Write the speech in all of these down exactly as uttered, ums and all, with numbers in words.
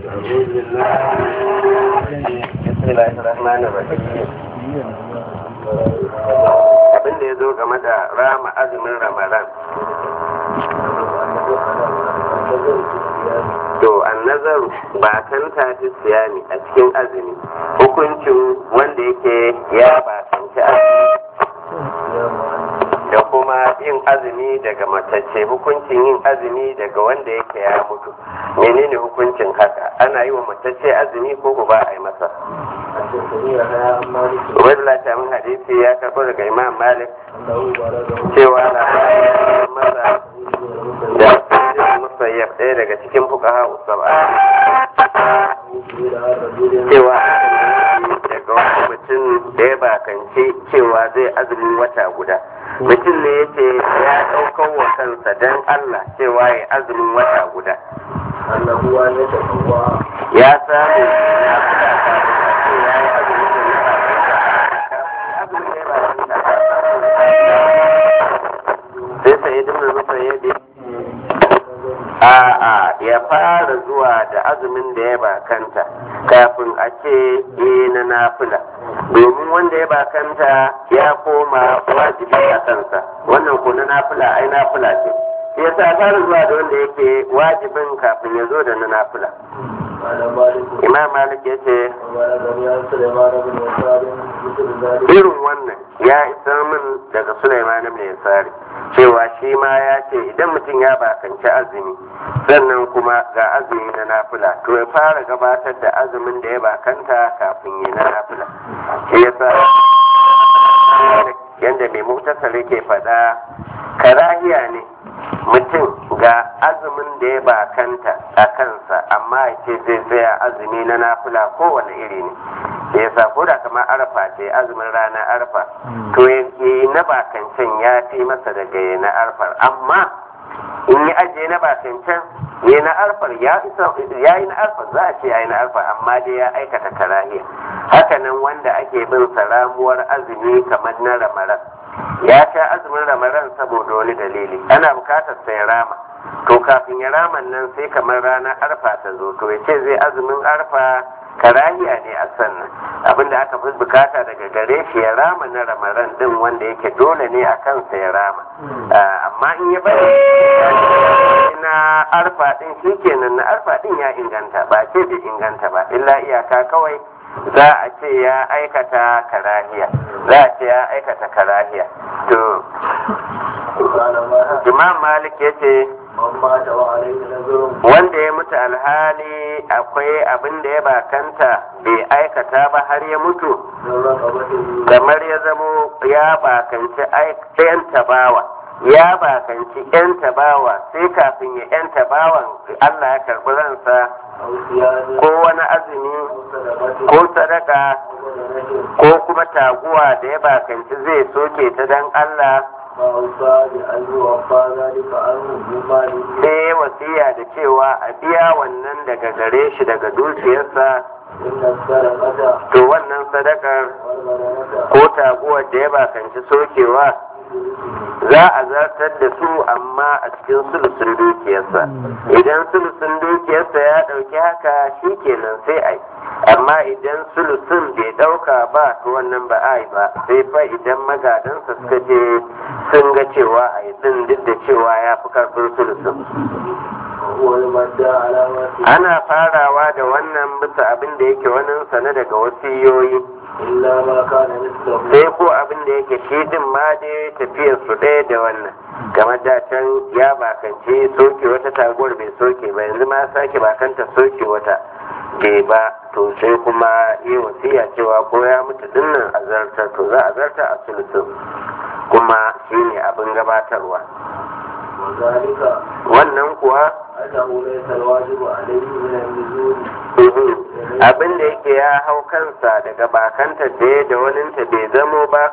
abin da ya zo game da rama azumin ramadan. To an nazaru ba kan tafi siyami a cikin azumi hukuncin wanda yake ya ba kanci azumi da kuma yin azumi daga matacce, hukuncin yin azumi daga wanda yake ya mutu, menene hukuncin haka? Ana yi wa matacce azumi ko ba a yi masa? Ubaidullah Shamin hadisi ya karɓo daga Imam Malik cewa na masa da musayyar ɗaya daga cikin fuqaha usaba cewa daga wani mutum da ya bakance cewa zai azumin wata guda. Mutum ne ya ce ya ɗaukar wa kansa don Allah cewa ya azumin wata guda. Ya samu ya kuɗa ta ce ya yi azumin da ya bakanta sai sai ya dimna masa yadda a'a ya fara zuwa da azumin da ya bakanta kafin a ce eh na nafila, domin wanda ya bakanta ya koma wajibi a kansa, wannan ko na nafila ai nafila ce, sai ya sa fara zuwa da wanda yake wajibin kafin ya zo da na nafila. Imam Malik ya ce irin wannan ya isa min daga Sulaiman ibn Yasari cewa shi ma ya ce idan mutum ya bakanci azumi sannan kuma ga azumi na nafila to ya fara gabatar da azumin da ya bakanta kafin ya na nafila. Shi yasa yanda mai mutasar yake faɗa karahiya ne mutum ga azumin da ya bakanta a kansa amma ya ce zai tsaya azumi na nafila kowane iri ne, da ya sa ko da kamar arfa ce azumin ranar arfa to yi na bakancan ya fi masa daga yi na arfar, amma in yi ajiye na bakancan yi na arfar ya yi na arfar za a ce ya yi na arfar amma dai ya aikata karahiya. Hakanan wanda ake bin sa ramuwar azumi kamar na ramaran ya sha azumin ramaran saboda wani dalili ana bukatar sai rama, to kafin ya raman nan sai kamar ranar arfa ta zo to ya ce zai azumin arfa karahiya ne a sannan abinda aka fi bukata daga gare shi ya rama na ramaran din wanda yake dole ne a kansa ya rama, amma in ya bari na arfa din shi kenan na arfa din ya inganta ba ce bai inganta ba, illa iyaka kawai za a ce ya aikata karahiya, za a ce ya aikata karahiya. To Imam Malik ya ce wanda ya mutu alhali akwai abin da ya bakanta bai aikata ba har ya mutu, kamar ya zamo ya bakanci yan tabawa ya bakanci yan tabawa sai kafin ya yan tabawan Allah ya karbi ransa ko wani azumi ko sadaka ko kuma taguwa da ya bakanci zai soke ta dan Allah, sai wasiya da cewa a biya wannan daga gare shi daga dukiyarsa, to wannan sadakar ko taguwar da ya bakanci sokewa za a zartar da su amma a cikin sulusun dukiyarsa. Idan sulusun dukiyarsa ya ɗauki haka shi kenan sai a yi, amma idan sulusun bai ɗauka ba to wannan ba a yi ba, sai fa idan magadansa suka je sun ga cewa a yi ɗin duk da cewa ya fi karfin sulusun. Ana farawa da wannan bisa abin da yake wani sana daga wasiyoyi, sai ko abin da yake shi din ma dai tafiyar su ɗaya da wannan, kamar da can ya bakance soke wata taguwar bai soke ba, yanzu ma sake bakanta soke wata bai ba, to sai kuma yi wasiya cewa ko ya mutu dinnan a zartar, to za a zartar a sulusun kuma shi ne abin gabatarwa. Wannan kuwa abin da yake ya hau kansa daga bakanta da da waninta bai zamo ba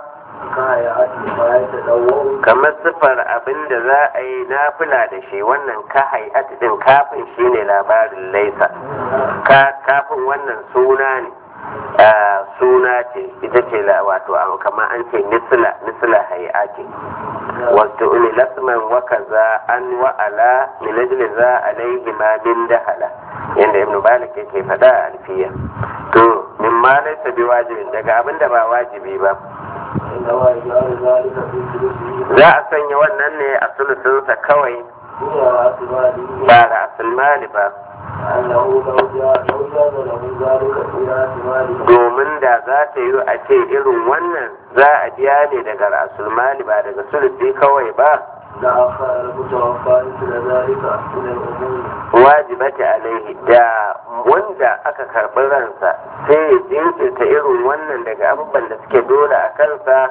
kamar siffar abin da za a yi nafila da shi, wannan ka hayat din kafin shi ne labarin laisa, kafin wannan suna ne suna ce ita ce wato kamar an ce nisla nisla hay'a ce wato uni lasman wa kaza an wa ala min ajli za alayhi ma min dahala yanda ibnu malik yake faɗa a alfiya to min ma laysa bi wajibin daga abinda ba wajibi ba za a sanya wannan ne a sulusunsa kawai ba da asulmali ba domin da za ta yi a ce irin wannan za a biya ne daga rasulmali ba daga sulusi kawai ba wajibati alaihi da wanda aka karɓi ransa sai ya jinkirta irin wannan daga abubuwan da suke dole a kansa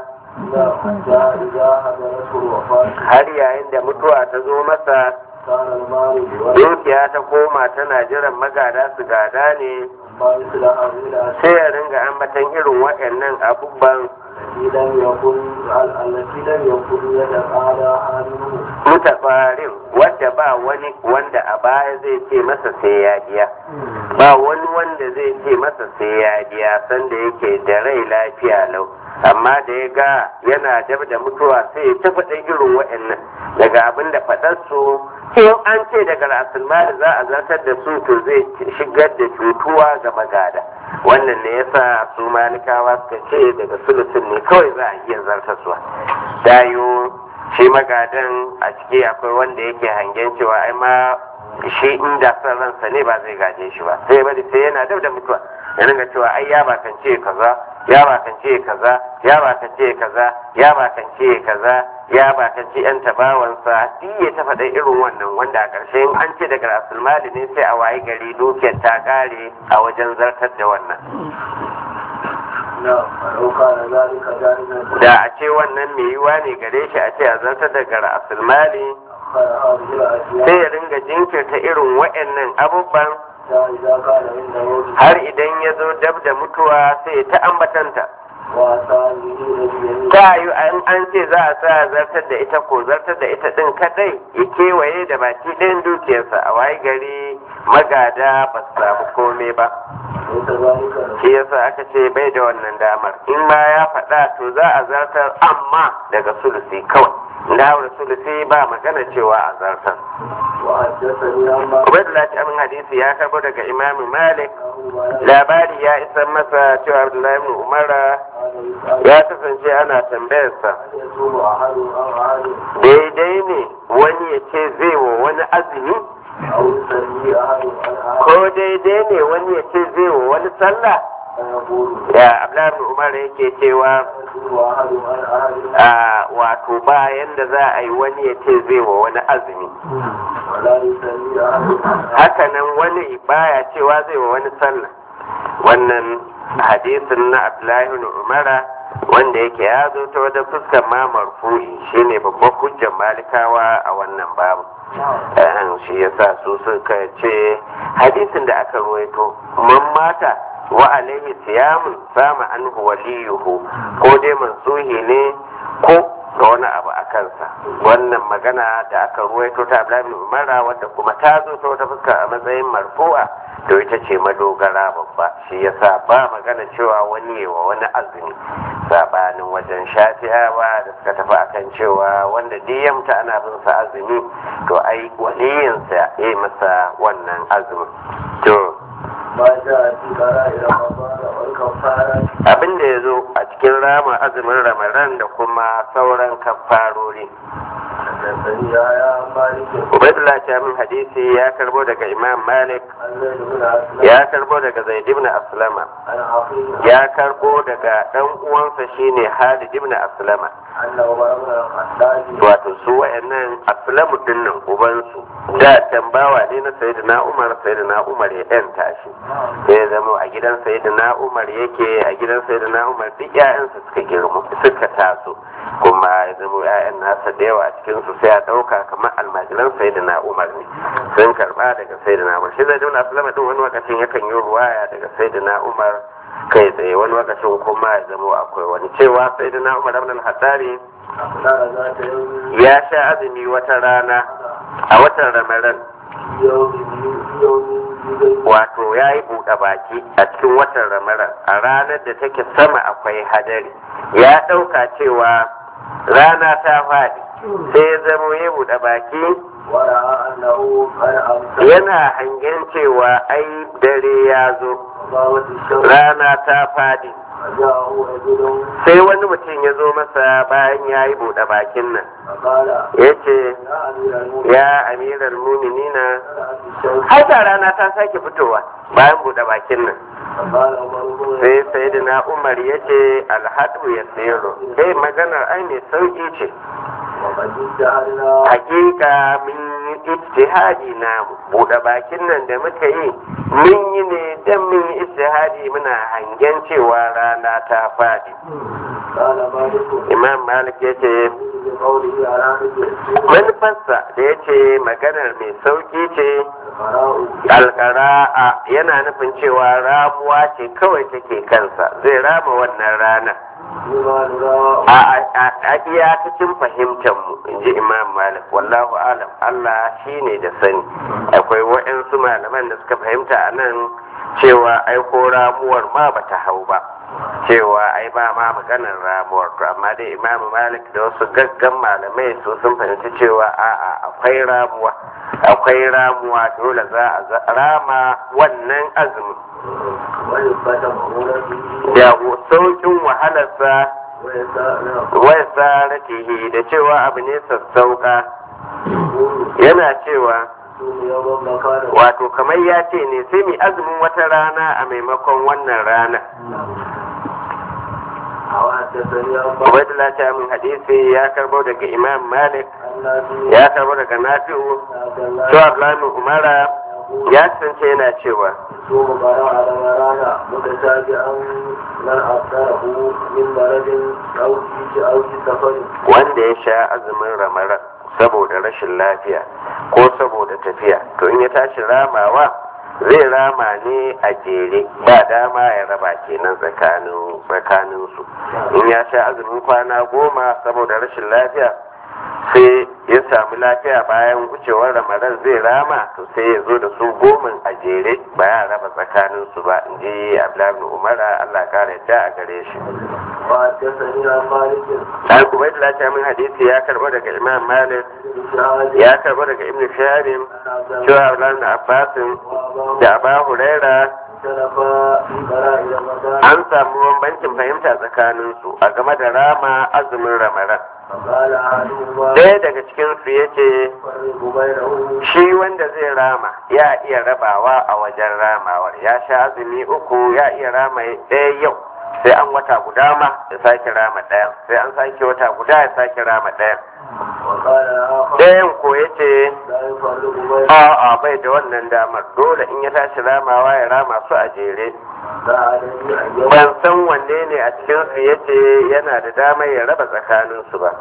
har yayin da mutuwa ta zo masa dukiya ta koma tana jiran magada su gada ne sai ya ringa ambatan irin waɗannan abubuwan mutafarin wadda ba wani wanda a baya zai ce masa sai ya biya ba wani wanda zai ce masa sai ya biya sanda yake da rai lafiya lau amma da ya ga yana dab da mutuwa sai ya ta faɗin irin waɗannan daga abin da faɗarsu in an ce daga rasulmali za a zartar da su to zai shigar da cutuwa ga magada wannan ne yasa su malikawa suka ce daga sulusun ne kawai za a iya zartaswa dayo shi magadan a ciki akwai wanda yake hangen cewa ai ma shi inda son ransa ne ba zai gaje shi ba sai bari sai yana dab da mutuwa ya ringa cewa ai ya bakance kaza ya bakance kaza ya bakance kaza ya bakance kaza ya bakance yan tabawansa duk ya ta faɗa irin wannan wanda a ƙarshe in an ce daga rasulmali ne sai a wayi gari dukiyar ta ƙare a wajen zartar da wannan da a ce wannan mai yiwa ne gare shi a ce a zartar daga rasulmali sai ya ringa jinkirta irin waɗannan abubuwan har idan ya zo dab da mutuwa sai ta ambatanta ta yi an ce za a sa zartar da ita ko zartar da ita din kadai ya kewaye da baki ɗayan dukiyarsa a waye gari magada ba su samu kome ba shi yasa aka ce bai da wannan damar in ma ya faɗa to za a zartar amma daga sulusi kawai da haura sulusi ba magana cewa a zartar Ubaidullah amin hadisi ya karbo daga Imam Malik labari ya isa masa cewa Abdullahi ibn Umar ya kasance ana tambayarsa daidai ne wani ya ce zai wa wani azumi ko daidai ne wani ya ce zai wa wani sallah ya Abdullahi ibn Umar yake cewa a wato bayan da za a yi wani ya ce zai wa wani azumi hakanan wani baya cewa zai wa wani sallah wannan hadisin na Abdullahi ibn Umar wanda yake ya zo ta wata fuskar ma marfu'i shine babban hujjar malikawa a wannan babu shi yasa su suka ce hadisin da aka ruwaito man mata wa alaihi siyamun sama anhu waliyuhu ko dai mansuhi ne ko da wani abu a kansa wannan magana da aka ruwaito ta Abdullahi Umara wadda kuma ta zo ta wata fuska a matsayin marfu'a to ita ce madogara babba shi yasa ba magana cewa wani wa wani azumi sabanin wajen shafi'awa da suka tafi akan cewa wanda diyamta ana bin sa azumi to ai waliyinsa ya yi masa wannan azumin to abin da ya zo a cikin rama azumin ramadan da kuma sauran kafarori Ubaidullah min hadisi ya karbo daga Imam Malik ya karbo daga Zaid ibn Aslama ya karbo daga dan uwansa shine Halid ibn Aslama wato su wayannan Aslamu dinnan ubansu da tambawa ne na Sayyidina Umar Sayyidina Umar ya danta shi sai zama a gidan Sayyidina Umar yake a gidan Sayyidina Umar duk ƴaƴansa suka girma suka taso kuma ya zama ƴaƴan nasa da yawa a cikin su sai a ɗauka kamar almajiran Sayyidina Umar ne sun karɓa daga Sayyidina Umar shi zai dauna Aslama din wani lokacin yakan yi ruwaya daga Sayyidina Umar kai tsaye wani lokacin kuma ya zama akwai wani cewa Sayyidina Umar ibn al-Haddari ya sha azumi wata rana a watan Ramadan wato ya yi buɗe baki a cikin watan ramadan a ranar da take sama akwai hadari ya ɗauka cewa rana ta faɗi sai ya zama ya buɗe baki yana hangen cewa ai dare ya zo rana ta faɗi sai wani mutum ya zo masa bayan ya yi buɗe bakin nan ya ce ya amiral muminina har da rana ta sake fitowa bayan buɗe bakin nan sai sayyidina umar ya ce alhadu ya tsero sai maganar ai mai sauƙi ce hakika mun yi ijtihadi na buɗe bakin nan da muka yi mun yi ne dan mun yi ijtihadi muna hangen cewa rana ta fadi imam malik ya ce manufarsa da ya ce maganar mai sauki ce alƙara'a yana nufin cewa ramuwa ce kawai take kansa zai rama wannan rana a iyakacin fahimtar mu in ji imam malik wallahu alam Allah shine da sani akwai waɗansu malaman da suka fahimta a nan cewa ai ko ramuwar ma bata hau ba cewa ai ba ma maganar ramuwar to amma dai imam malik da wasu gaggan malamai su sun fahimci cewa a'a akwai ramuwa akwai ramuwa dole za a rama wannan azumin ya saukin wahalarsa wai saratihi da cewa abu ne sassauka yana cewa wato kamar ya ce ne sai mai azumin wata rana a maimakon wannan rana Ubaidullah ta min hadisi ya karbo daga Imam Malik ya karbo daga Nafi'u to Abdullahi Umara ya kasance yana cewa wanda ya sha azumin ramadan saboda rashin lafiya ko saboda tafiya to in ya tashi ramawa zai rama ne a jere ba dama ya raba kenan tsakanin tsakanin su in ya sha azumin kwana goma saboda rashin lafiya sai ya samu lafiya bayan wucewar ramadan zai rama to sai ya zo da su goma a jere ba ya raba tsakanin su ba in ji abdullahi umara Allah kare yadda a gare shi an kuma da lafiya min hadisi ya karbo daga imam malik ya karbo daga ibn shaharin cewa abdullahi abbasin da aba huraira an samu bambancin fahimta tsakanin su a game da rama azumin ramadan ɗaya daga cikin su ya ce shi wanda zai rama ya iya rabawa a wajen ramawar ya sha azumi uku ya iya rama ɗaya yau sai an wata guda ma ya sake rama ɗaya sai an sake wata guda ya sake rama ɗaya ɗayan ko ya ce a bai da wannan damar dole in ya tashi ramawa ya rama su a jere ban san wanne ne a cikin su ya ce yana da damar ya raba tsakanin su ba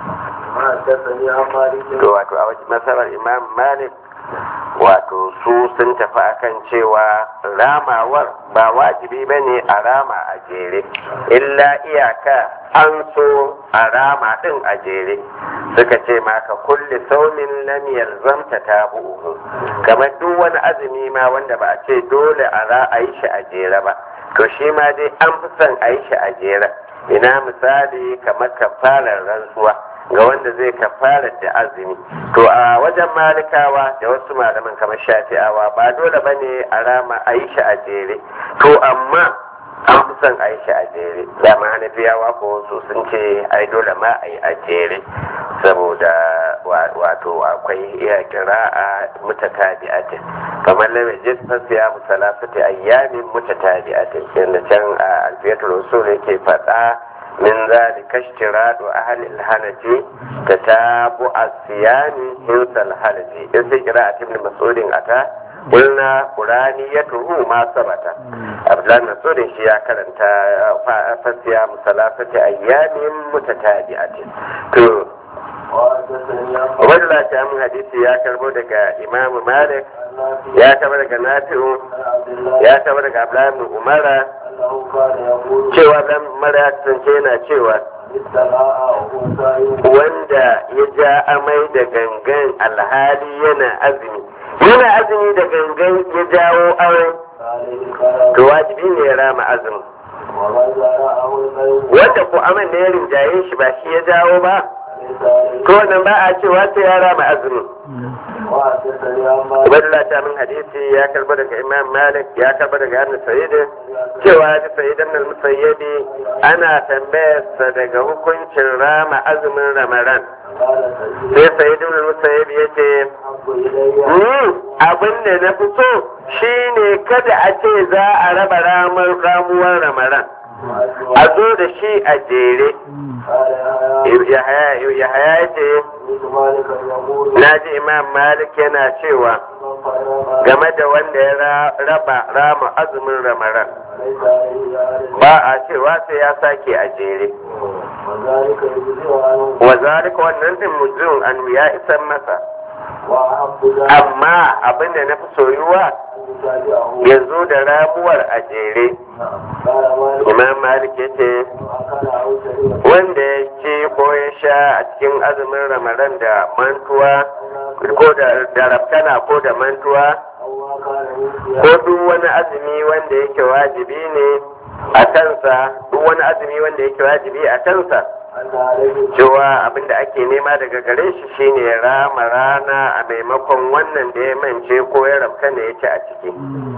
to wato a wajen masarar imam malik wato su sun tafi akan cewa ramawar ba wajibi ba ne a rama a jere illa iyaka an so a rama din a jere suka ce maka kulli saumin lam yalzamta tabu'uhu kamar duk wani azumi ma wanda ba a ce dole a ra a yi shi a jere ba to shi ma dai an fi son a yi shi a jere ina misali kamar kafarar rantsuwa ga wanda zai kafara da azumi to a wajen malikawa da wasu malaman kamar shafi'awa ba dole bane a rama a yi shi a jere to amma an fi son a yi shi a jere dama hanafiyawa ko wasu sun ce ai dole ma a yi a jere saboda wato akwai iya kira'a mutatabi'atin kamar lam yajid ya musalafati ayyamin mutatabi'atin inda can a alfiyatul usul yake faɗa من ذلك اشتراط أهل الحنف تتابع الصيام حنس الحنف إذ قراءة ابن مسعود أتى قلنا قرانيته ما ثبت أبلا مسعود شيا كرنت فصيام ثلاثة أيام متتابعة وبدلا تعمل حديث يا كربو دكا إمام مالك يا كربو دكا نافع يا كربو دكا عبد بن عمر cewa dan mara kasance yana cewa wanda ya ja amai da gangan alhali yana azumi yana azumi da gangan ya jawo aure to wajibi ne ya rama azumi wanda ko aman ne ya rinjaye shi ba shi ya jawo ba ko nan ba a cewa sai ya rama azumi Ubaidullah ta min hadisi ya karba daga Imam Malik ya karba daga Ibn Sayyid cewa da Sayyid ibn al-Musayyib ana tambayarsa daga hukuncin rama azumin Ramadan sai Sayyid ibn al-Musayyib yace ni abin da na fi so shine kada a ce za a raba ramar ramuwar Ramadan a zo da shi a jere ya haya ce na ji Imam Malik yana cewa game da wanda ya raba rama azumin Ramadan ba a cewa sai ya sake a jere wa zalika wannan din mujun an ya isan masa amma abin da na fi soyuwa ya zo da ramuwar a jere. Imam Malik ya ce wanda ya ce ko ya sha a cikin azumin Ramadan da mantuwa ko da rafkana ko da mantuwa ko duk wani azumi wanda yake wajibi ne a kansa duk wani azumi wanda yake wajibi a kansa cewa abinda ake nema daga gare shi shine ya rama rana a maimakon wannan da ya mance ko ya rabka ne ya ci a ciki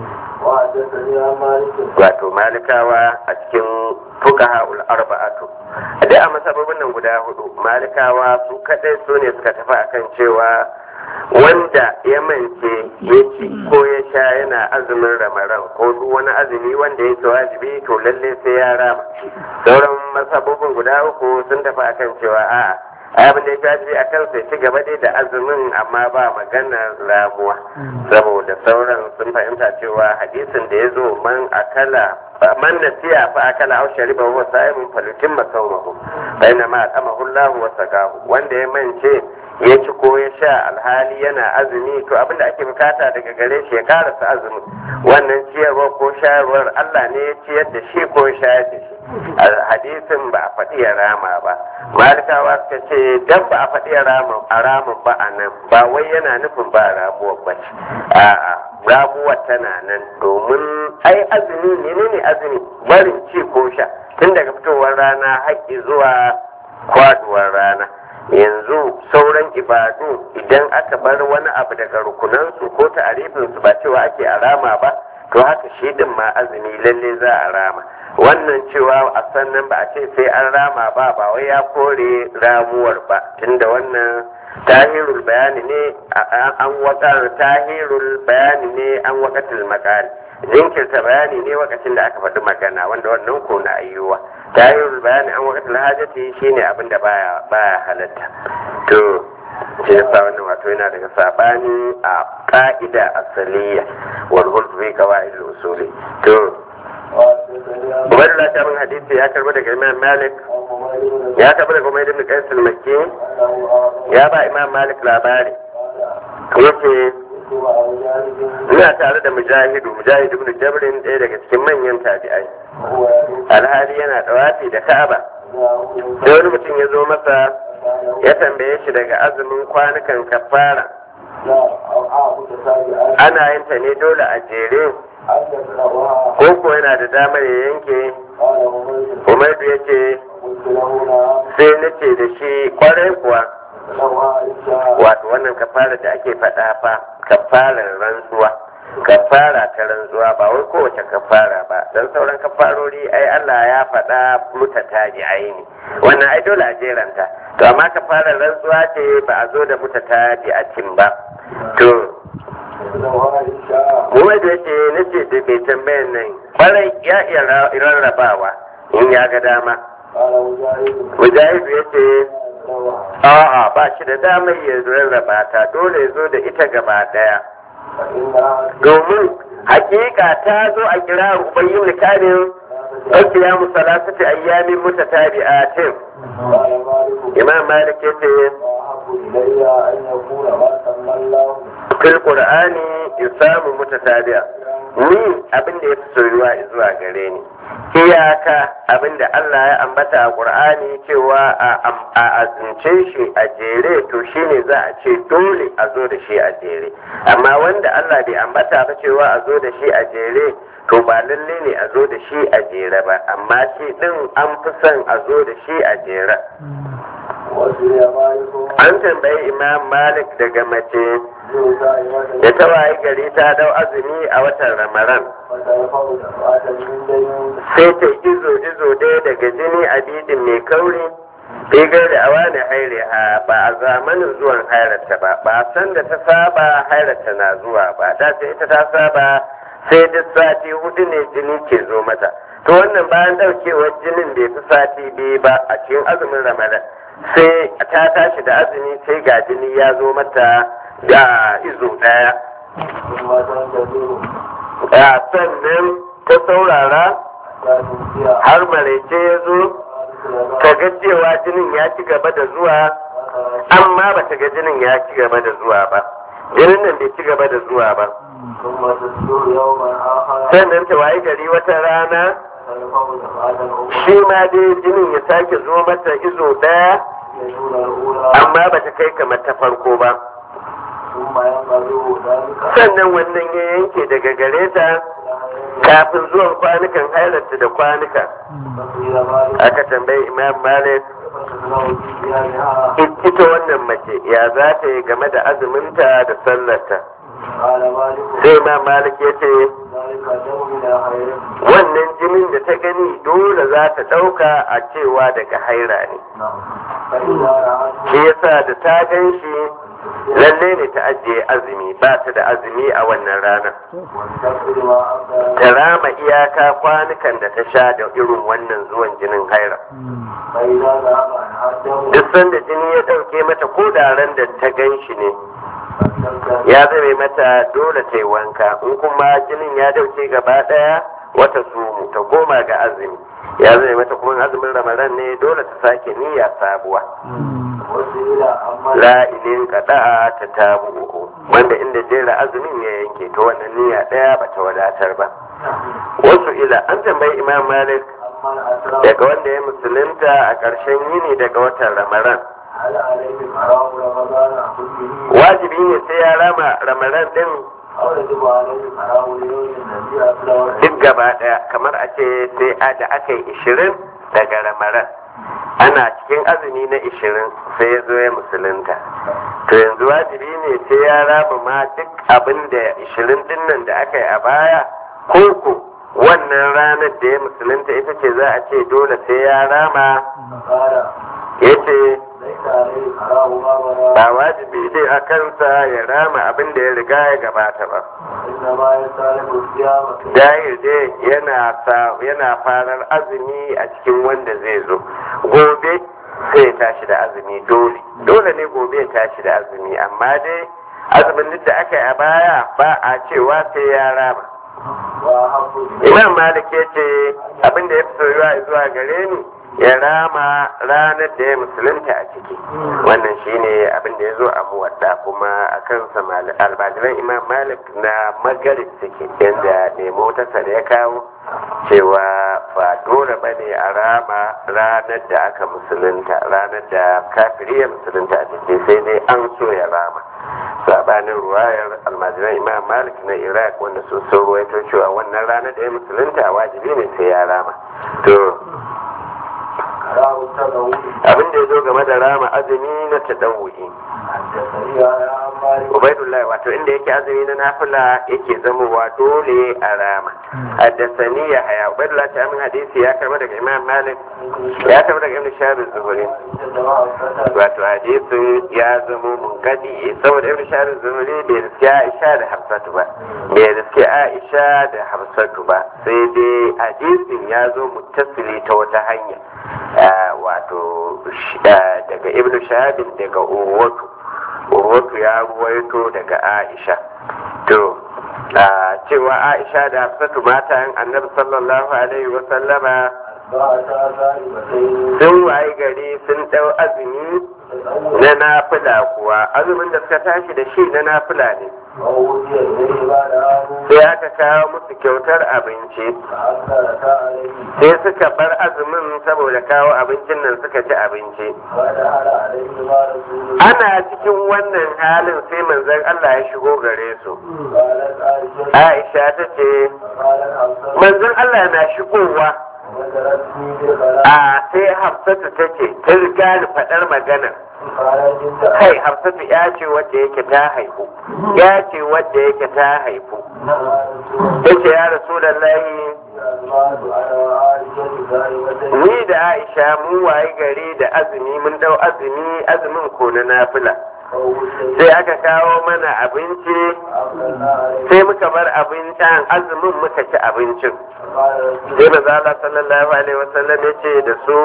wato malikawa a cikin fukaha ul arba'atu dai a masababin nan guda hudu malikawa su kadai su ne suka tafi akan cewa wanda ya mance ya ci ko ya sha yana azumin Ramadan ko duk wani azumi wanda yake wajibi to lalle sai ya rama sauran masababin guda uku sun tafi akan cewa a'a abin da ya wajibi a kan sai ci gaba dai da azumin amma ba magana ramuwa saboda sauran sun fahimta cewa hadisin da ya zo man akala man nasiya fa akala aw shariba huwa sa'imun falutin masawmahu bayna ma atamahu Allah wa sakahu wanda ya mance ya ci ko ya sha alhali yana azumi to abinda ake bukata daga gare shi ya karasa azumin wannan ciyarwa ko shayarwar Allah ne ya ciyar da shi ko ya shayar da shi hadisin ba a faɗi ya rama ba malikawa suka ce dan ba a faɗi ya rama a rama ba a nan ba wai yana nufin ba rabuwar ba ce a'a rabuwar tana nan domin ai azumi menene azumi barin ci ko sha tun daga fitowar rana haƙƙi zuwa kwaduwar rana yanzu sauran ibadu idan aka bar wani abu daga rukunansu ko ta'arifinsu ba cewa ake a rama ba to haka shi din ma azumi lalle za a rama wannan cewa a sannan ba a ce sai an rama ba ba wai ya kore ramuwar ba tunda wannan tahirul bayani ne an waka tahirul bayani ne an wakatul makali jinkirta bayani ne wakacin da aka faɗi magana wanda wannan ko na ayyuwa tahirul bayani an wakatul hajati shine abin da baya baya halatta to shi yasa wannan wato yana daga sabani a ka'ida asaliya wal hulf fi qawaid al usuli to Ubaidullah ta min hadisi ya karbi daga Imam Malik ya karbi daga Umayyad ibn Qais al-Makki ya ba Imam Malik labari yace ina tare da mujahidu mujahid ibn Jabrin ɗaya daga cikin manyan tabi'ai alhali yana dawafi da Ka'aba sai wani mutum ya zo masa ya tambaye shi daga azumin kwanukan kafara ana yin ta ne dole a jere ko ko yana da damar ya yanke Umaydu ya ce sai na ce da shi kwarai kuwa wato wannan kafara da ake faɗa fa kafarar rantsuwa kafara ta rantsuwa ba wai kowace kafara ba dan sauran kafarori ai Allah ya faɗa mutatabi aini wannan ai dole a jeranta to amma kafarar rantsuwa ce ba a zo da mutatabi a cin ba to kuma da yake nace da bai tambayan nan kwarai ya iya rarrabawa in ya ga dama mujahidu ya ce a'a ba shi da damar ya rarraba ta dole ya zo da ita gaba daya domin hakika ta zo a kira ubayyin likanin ɗauki ya musalasati ayyamin mutatabi'atin imam malik ya ce fil qur'ani yusamu mutatabi'a ni abin da ya fi soyuwa zuwa gare ni iyaka abin da Allah ya ambata a Qur'ani cewa a azince shi a jere to shine za a ce dole a zo da shi a jere amma wanda Allah bai ambata ba cewa a zo da shi a jere to ba lalle ne a zo da shi a jere ba amma shi din an fi son a zo da shi a jere. An tambayi Imam Malik daga mace da ta waye gari ta dau azumi a watan Ramadan sai ta izo izo ɗaya daga jini a didin mai kauri bigar da awa da haire ha ba a zamanin zuwan hairarta ba ba san da ta saba hairarta na zuwa ba da sai ita ta saba sai duk sati hudu ne jini ke zo mata to wannan bayan daukewar jinin bai fi sati biyu ba a cikin azumin Ramadan sai ta tashi da azumi sai ga jini ya zo mata da izo ɗaya. A sannan ta saurara har maraice ya zo ta ga cewa jinin ya ci gaba da zuwa amma ba ta ga jinin ya ci gaba da zuwa ba jinin nan bai ci gaba da zuwa ba sannan ta wayi gari wata rana shi ma dai jinin ya sake zo mata izo ɗaya amma ba ta kai kamar ta farko ba sannan wannan ya yanke daga gare ta kafin zuwan kwanukan hailarta da kwanuka aka tambayi Imam Malik ita wannan mace ya za ta yi game da azuminta da sallarta sai Imam Malik ya ce wannan jinin da ta gani dole za ta ɗauka a cewa daga haira ne shi yasa da ta gan shi lalle ne ta ajiye azumi ba ta da azumi a wannan ranar ta rama iyaka kwanukan da ta sha da irin wannan zuwan jinin haira duk sanda jini ya ɗauke mata ko da ran da ta gan shi ne ya zame mata dole ta yi wanka in kuma jinin ya dauke gaba daya wata sumu ta goma ga azumi ya zame mata kuma azumin Ramadan ne dole ta sake niyya sabuwa la'ilin kaɗa'a ta tabu wanda inda jera azumin ya yanke to wannan niyya ɗaya ba ta wadatar ba wasu ila an tambayi Imam Malik daga wanda ya musulunta a ƙarshen yini daga watan Ramadan wajibi ne sai ya rama Ramadan din duk gaba ɗaya kamar a ce sai da aka yi ishirin daga Ramadan ana cikin azumi na ishirin sai ya zo ya musulunta to yanzu wajibi ne sai ya raba ma duk abin da ishirin din nan da aka yi a baya koko wannan ranar da ya musulunta ita ce za a ce dole sai ya rama ya ce ba wajibi ne a kansa ya rama abin da ya riga ya gabata ba dahil dai yana farar azumi a cikin wanda zai zo gobe sai ya tashi da azumi dole dole ne gobe ya tashi da azumi amma dai azumin duk da aka yi a baya ba a cewa sai ya rama Imam Malik ya ce abin da ya fi soyuwa zuwa gare ni ya rama ranar da ya musulunta a ciki wannan shine abin da ya zo a muwadda kuma a kansa albajiran Imam Malik na magarib suke yadda nemo ta ya kawo cewa ba dole ba ne a rama ranar da aka musulunta ranar da kafiri ya musulunta a ciki sai dai an so ya rama sabanin ruwayar almajiran Imam Malik na Iraq wanda su so ruwaito cewa wannan ranar da ya musulunta wajibi ne sai ya rama to abin da ya zo game da rama azumi na tadawu'i Ubaidullah wato inda yake azumi na nafila yake zamowa dole a rama haddasani ya haya Ubaidullah ta amin hadisi ya karba daga Imam Malik ya karba daga Ibn Shahab az-Zuhri wato hadisin ya zamo munkadi saboda Ibn Shahab az-Zuhri bai riske Aisha da Hafsatu ba bai riske Aisha da Hafsatu ba sai dai hadisin ya zo muttasili ta wata hanya wato daga Ibn Shahab daga Urwatu Urwatu ya ruwaito daga Aisha to cewa Aisha da Hafsatu matan Annabi sallallahu alaihi wa sallama sun waye gari sun dau azumi na nafila kuwa azumin da suka tashi da shi na nafila ne sai aka kawo musu kyautar abinci sai suka bar azumin saboda kawo abincin nan suka ci abinci ana cikin wannan halin sai manzon Allah ya shigo gare su Aisha ta ce manzon Allah na shigowa a sai Hafsatu ta ce ta riga ni faɗar magana kai Hafsatu ya ce wadda yake ta haifu ya ce wadda yake ta haifu ta ce ya Rasulullahi ni da Aisha mu waye gari da azumi mun dau azumi azumin ko na nafila sai aka kawo mana abinci sai muka bar abincin azumin muka ci abincin sai maza Allah sallallahu alaihi wasallam ya ce da su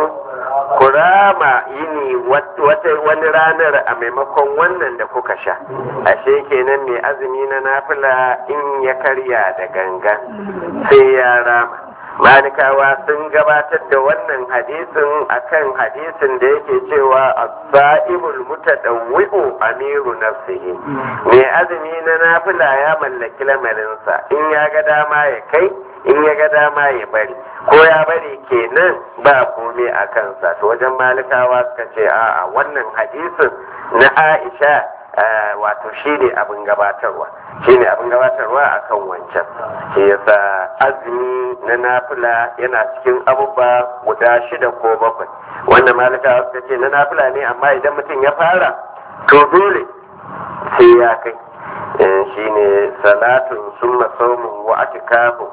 kurama yini wani ranar a maimakon wannan da kuka sha ashe kenan mai azumi na nafila in ya karya da gangan sai ya rama malikawa sun gabatar da wannan hadisin akan hadisin da yake cewa as-sa'imul mutadawwi'u amiru nafsihi mai azumi na nafila ya mallaki lamarinsa in ya ga dama ya kai in ya ga dama ya bari ko ya bari kenan ba komai a kansa to wajen malikawa suka ce a'a wannan hadisin na Aisha wato shi ne abin gabatarwa shi ne abin gabatarwa a kan wancan shi yasa azumi na nafila yana cikin abubuwa guda shida ko bakwai wanda malika suka ce na nafila ne amma idan mutum ya fara to dole sai ya kai shi ne salatun summa saumun wa atikafun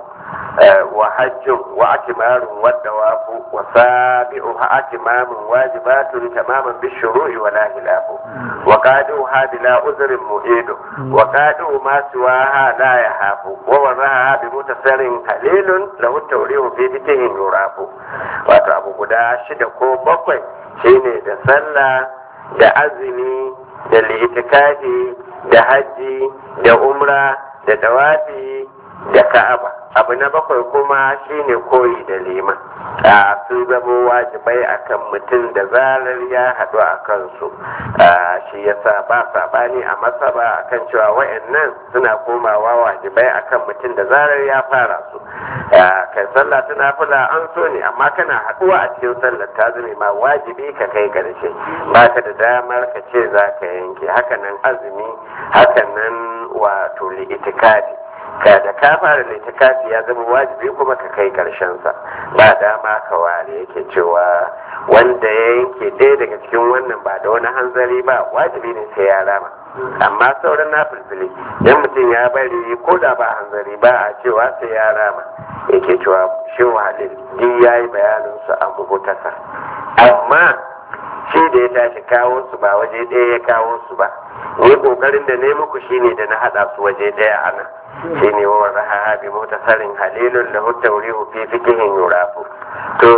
wa hajjun wa atimarun wa dawafu wa sabi'uha atimamun wajibatun tamaman bishuru'i wa la hilafu wa qaduha bila uzrin mu'idu wa qadu ma siwaha la yahafu wa waraha bi mutasarin qalilun lahu tawrihu fi fitihin yurafu wato abu guda shida ko bakwai shine da sallah da azumi da litikafi da haji da umra da dawafi da ka'aba abu na bakwai kuma shine koyi da liman a sun zama wajibai akan mutum da zarar ya haɗu a kansu shi yasa ba saɓani a masaba akan cewa wayannan suna komawa wajibai akan mutum da zarar ya fara su kai sallah ta nafila an so ne amma kana haɗuwa a cikin sallar ta zame ma wajibi ka kai ƙarshe baka da damar ka ce za ka yanke hakanan azumi hakanan wato li'itikafi ka da ka fara litikafi ya zama wajibi kuma ka kai sa ba dama ka ware yake cewa wanda ya yanke ɗaya daga cikin wannan ba da wani hanzari ba wajibi ne sai ya rama amma sauran na filfili dan mutum ya bari ko da ba hanzari ba a cewa sai ya rama yake cewa shi wahalil duk ya yi bayanin su a rubutarsa amma shi da ya tashi kawo su ba waje ɗaya ya kawo su ba ni kokarin da ne muku shine da na haɗa su waje ɗaya a nan shine wa raha bi mutasarin halilun lahu tawrihu fi fikihin yurafu to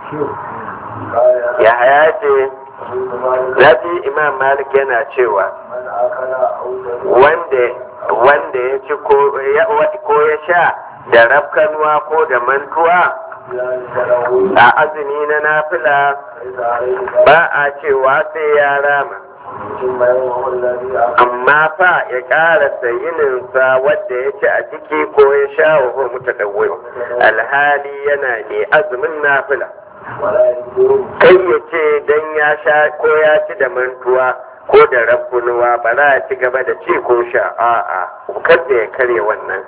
ya haya ce Nabi Imam Malik yana cewa wanda wanda ya ci ko ya ko ya sha da rafkanuwa ko da mantuwa a azumi na nafila ba a cewa sai ya rama amma fa ya ƙara sayininsa wadda ya ci a ciki ko ya sha wa ko mutadawwi alhali yana ne azumin nafila kai ya ce dan ya sha ko ya ci da mantuwa ko da rabbunuwa ba za a ci gaba da ci ko sha a'a kada ya karya wannan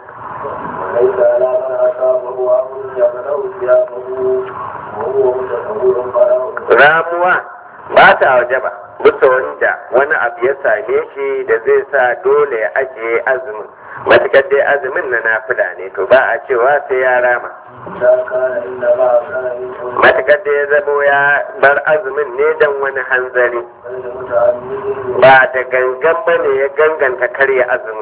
ramuwa ba ta waje ba bisa wanda wani abu ya same shi da zai sa dole ya ajiye azumin matukar dai azumin na nafila ne to ba a cewa sai ya rama matukar da ya zamo ya bar azumin ne don wani hanzari ba da gangan ba ne ya ganganta karya azumin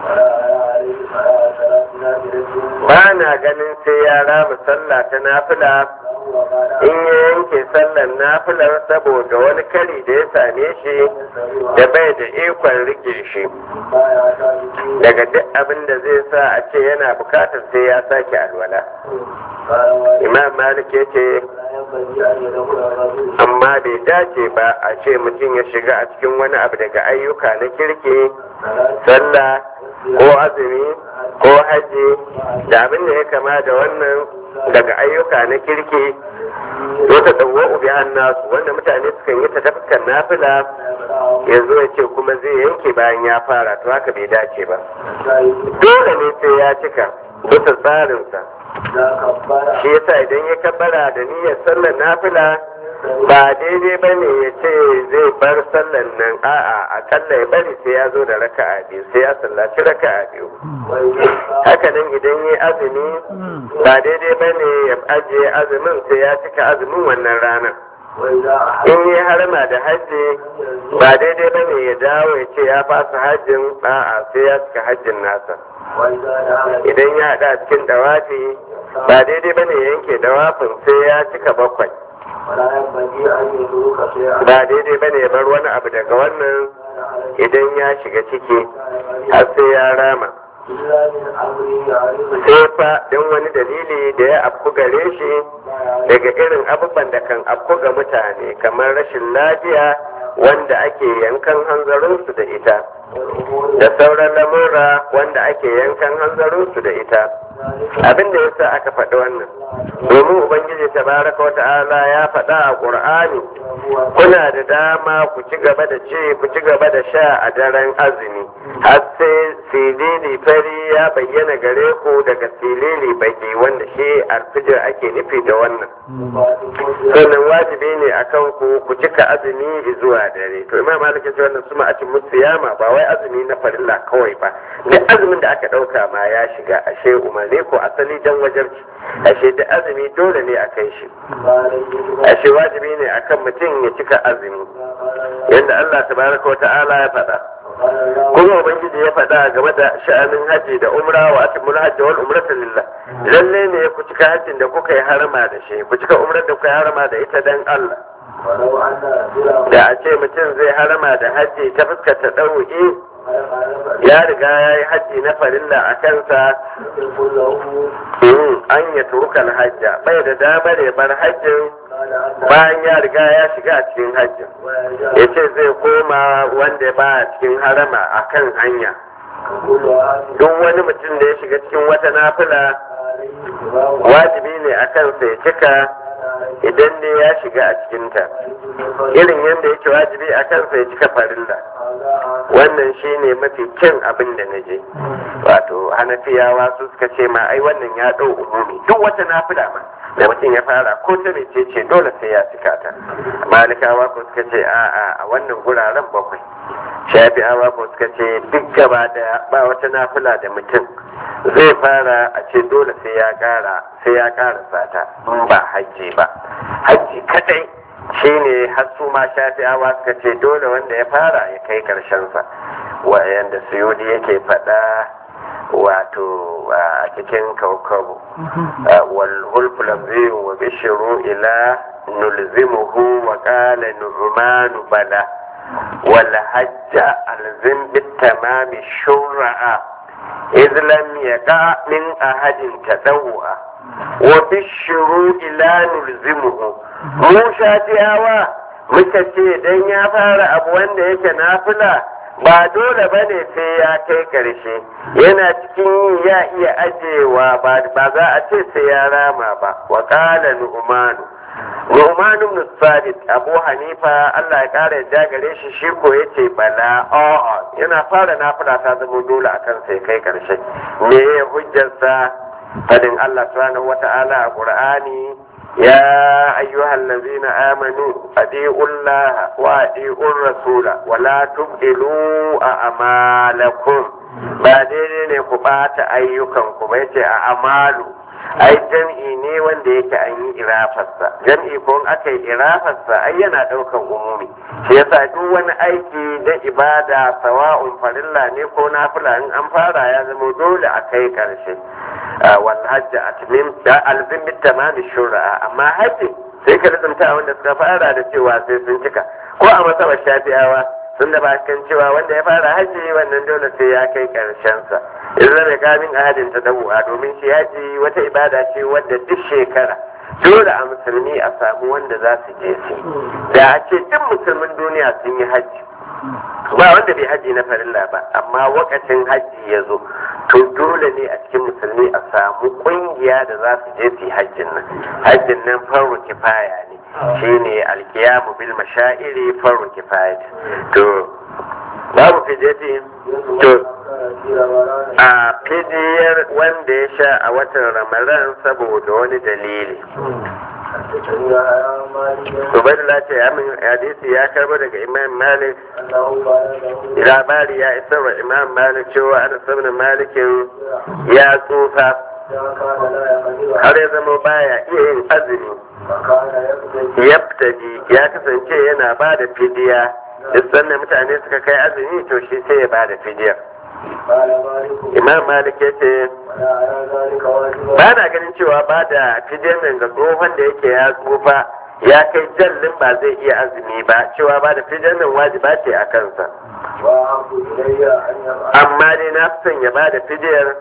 ba na ganin sai ya rama sallah ta nafila in ya yanke sallar nafilar saboda wani kari da ya same shi da bai da ikon rike shi daga duk abin da zai sa a ce yana bukatar sai ya sake alwala imam malik ya ce amma bai dace ba a ce mutum ya shiga a cikin wani abu daga ayyuka na kirki, sallah ko azumi ko haji da abin da ya kama da wannan daga ayyuka na kirki to ta tsawo ubi nasu wanda mutane sukan yi ta tafkan nafila yanzu ya ce kuma zai yanke bayan ya fara, to haka bai dace ba. Dole ne sai ya cika bisa tsarinsa. Shi yasa idan ya kabbara da niyyar sallar nafila ba daidai ba ne ya ce zai bar sallar nan, a'a akalla ya bari sai ya zo da raka'a biyu, sai ya sallaci raka'a biyu. Haka nan idan ya azumi ba daidai ba ne ya ajiye azumin sai ya cika azumin wannan ranar. In yi harma da hajji ba daidai ba ne ya dawo ya ce ya fasa hajjin, a'a sai ya cika hajjin nasa. Idan ya haɗa cikin dawafi ba daidai ba ne ya yanke dawafin sai ya cika bakwai. Ba daidai ba ne ya bar wani abu daga wannan idan ya shiga ciki har sai ya rama. Sai fa don wani dalili da ya afku gare shi daga irin abubuwan da kan afku ga mutane kamar rashin lafiya wanda ake yankan hanzarinsu da ita, da sauran lamura wanda ake yankan hanzarinsu da ita. Abin da yasa aka faɗi wannan domin ubangiji tabaraka wata'ala ya faɗa a ƙur'ani, kuna da dama ku ci gaba da ci ku ci gaba da sha a daren azumi har sai silili fari ya bayyana gare ku daga silili baki, wanda shi alfijir ake nufi da wannan. Sannan wajibi ne akan ku ku cika azumi zuwa dare. To imam malik ya ce wannan suma a cikin siyama ba wai azumi na farilla kawai ba, duk azumin da aka ɗauka ma ya shiga, ashe umarni ko asali dan wajarci, ashe da azumi dole ne a kai shi, ashe wajibi ne akan mutum ya cika azumi yadda Allah tabaraka wa ta'ala ya faɗa. Kuma ubangiji ya faɗa game da sha'anin haji da umra wa atimul hajji wal umrata lillah, lalle ne ku cika hajjin da kuka yi harama da shi, ku cika umrar da kuka yi harama da ita dan Allah. Da a ce mutum zai harama da hajji ta fuskar ta ɗauki ya riga ya yi hajji na farilla a kansa, an ya turukal hajja bai da damar ya bar hajjin bayan ya riga ya shiga a cikin hajjin, ya ce zai koma wanda ba a cikin harama a kan hanya. Duk wani mutum da ya shiga cikin wata nafila wajibi ne a kansa ya cika idan ne ya shiga a cikinta, irin yadda yake wajibi a kansa ya cika farilla. Wannan shi ne mafi kyan abin da na je. Wato hanafiyawa su suka ce ma ai wannan ya ɗau umumi, duk wata nafila ma da mutum ya fara ko ta mece ce dole sai ya cika ta. Malikawa ko suka ce a'a a wannan guraren bakwai. Shafi'awa ko suka ce duk gaba daya ba wata nafila da mutum zai fara a ce dole sai ya kara sai ya kara sata in ba hajji ba. Hajji kadai shine har su ma shafi'awa suka ce dole wanda ya fara ya kai karshen sa, wayanda suyudi yake faɗa wato a cikin kaukabu wal hulfu lamziyu wa bishiru ila nulzimuhu wa qala nu'manu bala wal hajja alzim bitamami shur'a idh lam yaqa min ahadin tadawwa wa bishiru ila nulzimuhu. Mu shafi'awa muka ce dan ya fara abu wanda yake nafila ba dole ba ne sai ya kai ƙarshe, yana cikin ya iya ajewa ba za a ce sai ya rama ba. Wa ƙala nu'manu nu'manu ibn sabit abu hanifa Allah ya ƙara ya gare shi shi ko yace bala a'a yana fara nafila ta zama dole akan sai kai ƙarshe. Me ya hujjarsa? Fadin Allah subhanahu wata'ala a Qur'ani, يا أيها الذين آمنوا أطيعوا الله وأطيعوا الرسول ولا تبطلوا أعمالكم. بعدين كبات أيكم كبات أعمالو ai jam'i ne wanda yake an yi irafarsa. Jam'i ko aka yi irafarsa ai yana ɗaukan umumi, shi yasa duk wani aiki da ibada sawa'un farilla ne ko nafila in an fara ya zama dole a kai ƙarshe. wal hajji atmim da alzim bit tamami shur'a, amma hajji sai ka rizumta wanda suka fara da cewa sai sun cika, ko a masabar shafi'awa sun da ba kan cewa wanda ya fara hajji wannan dole sai ya kai ƙarshensa. Idan da kamin ahadin ta dabu'a, domin shi haji wata ibada ce wadda duk shekara dole a musulmi a samu wanda za su je su da a ce duk musulmin duniya sun yi hajji ba wanda bai hajji na farilla ba amma wakacin hajji ya zo to dole ne a cikin musulmi a samu kungiya da za su je su yi hajjin nan hajjin nan farko kifaya ne shine alkiyamu bil mashairi farko kifaya to babu fidiyati to a fidiyar wanda ya sha a watan ramadan saboda wani dalili Ubaidullah ce ya min hadisi ya karbo daga Imam Malik labari ya isa wa Imam Malik cewa ana sabon Malikin ya tsufa har ya zama baya iya yin azumi yaftadi ya kasance yana ba da fidiya duk sannan mutane suka kai azumi to shi sai ya ba da fidiyar Imam Malik ya ce ba na ganin cewa ba da fidiyar nan ga tsohon da yake ya tsufa ya kai jallin ba zai iya azumi ba cewa ba da fidiyar nan wajiba ce a kansa amma dai na fi son ya ba da fidiyar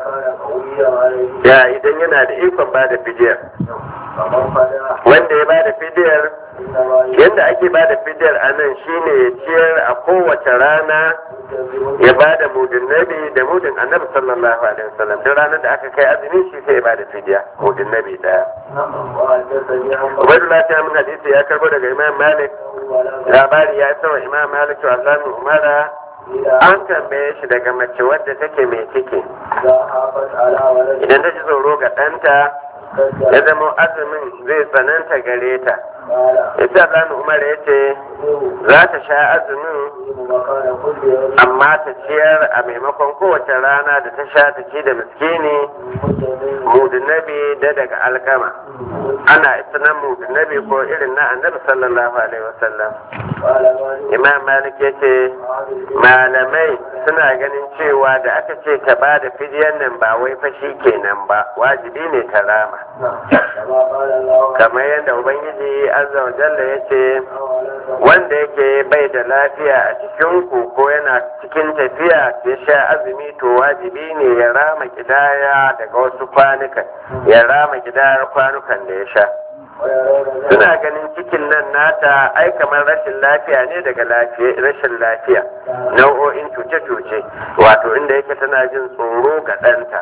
ya idan yana da ikon ba da fidiyar wanda ya ba da fidiyar yadda ake ba da fidiyar a nan shine ya ciyar a kowace rana ya ba da mudin nabi da mudin annabi sallallahu alaihi wasallam duk ranar da aka kai azumi shi sai ya ba da fidiya mudin nabi daya Ubaidullah ta min hadisi ya karbo daga Imam Malik labari ya isa wa Imam Malik wa Zanu Umara an tambaye shi daga mace wadda take mai ciki idan ta ji tsoro ga ɗanta ya zama azumin zai tsananta gare ta ita zanu umar ya ce za ta sha azumin amma ta ciyar a maimakon kowace rana da ta sha ta ci da miskini mudunabi da daga alkama ana isinan mudunabi ko irin na annabi sallallahu alaihi wasallam imam malik ya ce malamai suna ganin cewa da aka ce ta ba da fidiyan nan ba wai fashi kenan ba wajibi ne ta rama kamar yadda ubangiji azza wa jalla ya ce wanda yake bai da lafiya a cikin ku ko yana cikin tafiya ya sha azumi to wajibi ne ya rama kidaya daga wasu kwanukan ya rama kidayar kwanukan da ya sha suna ganin cikin nan nata ai kamar rashin lafiya ne daga rashin lafiya nau'o'in cuce-cuce wato inda yake tana jin tsoro ga ɗanta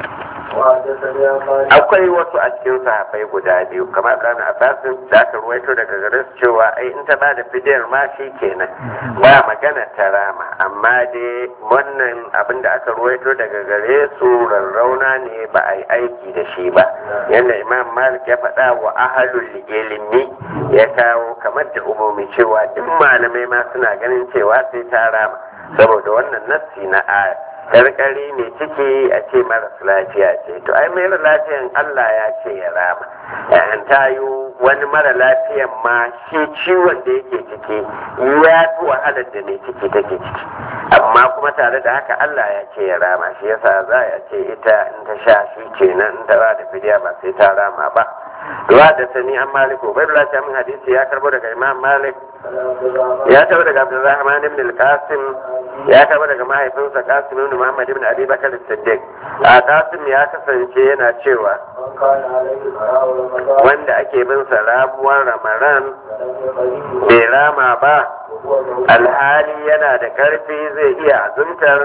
akwai wasu a cikin sahabbai guda biyu kamar ɗan abbasin da aka ruwaito daga gare su cewa ai in ta bada fidiyar ma shi kenan ba magana ta rama amma dai wannan abin da aka ruwaito daga gare su rarrauna ne ba a yi aiki da shi ba yadda imam malik ya faɗa wa ahalul ilimi ya kawo kamar da umumi cewa duk malamai ma suna ganin cewa sai ta rama saboda wannan nassi na aya karkari ne ciki a ce maras lafiya ce to ai mai lafiyan Allah ya ce ya rama yan tayo wani mara lafiyan ma shi ciwon da yake ciki ya fi wahalar da mai ciki take ciki amma kuma tare da haka Allah ya ce ya rama shi yasa za a ce ita in ta sha shi kenan in ta ba da fidiya ba sai ta rama ba ruwa da sani an maliku bai da min hadisi ya karbo daga imam malik ya karbo daga abdurrahman ibn al-qasim ya karbo daga mahaifinsa qasim ibn muhammad ibn abi bakar as-siddiq a qasim ya kasance yana cewa wanda ake bin sa ramuwar ramadan bai rama ba alhali yana da karfi zai iya azumtar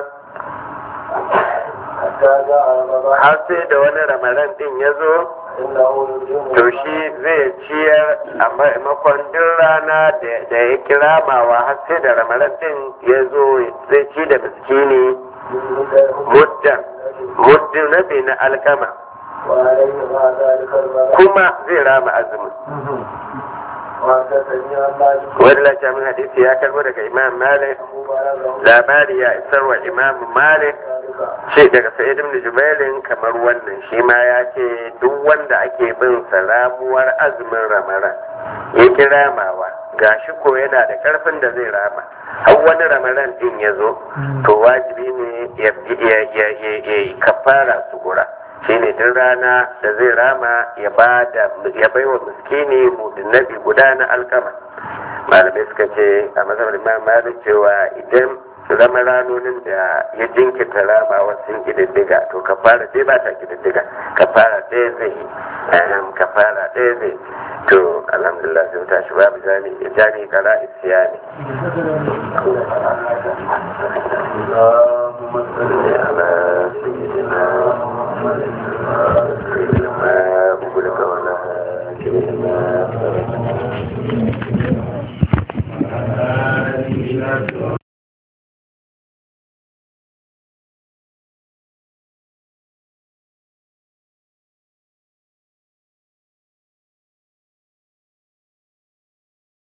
har sai da wani ramadan din ya zo to shi zai ciyar a maimakon duk rana da ya kira mawa har sai da ramadan din ya zo zai ci da miskini muddan muddin nabi na alkama kuma zai rama azumin wani lajamin hadisi ya karbo daga imam malik labari ya isar wa imam malik ce daga sa'id ibn jubairin kamar wannan shi ma ya ce duk wanda ake bin sa ramuwar azumin ramadan ya ki ramawa gashi ko yana da karfin da zai rama har wani ramadan din ya zo to wajibi ne ya kafara su gura shine duk rana da zai rama ya ba da ya baiwa miskini mudinnabi guda na alkama malamai suka ce a mazhabar imam malik cewa idan su zama ranonin da ya jinkirta ramawa sun kididdiga to ka fara dai ba ta kididdiga ka fara ɗaya zai yi ka fara ɗaya zai to alhamdulillah sai ta shi babu jami jami kala isiya ne اللهم صل على سيدنا محمد ما أغلق ولا كلمة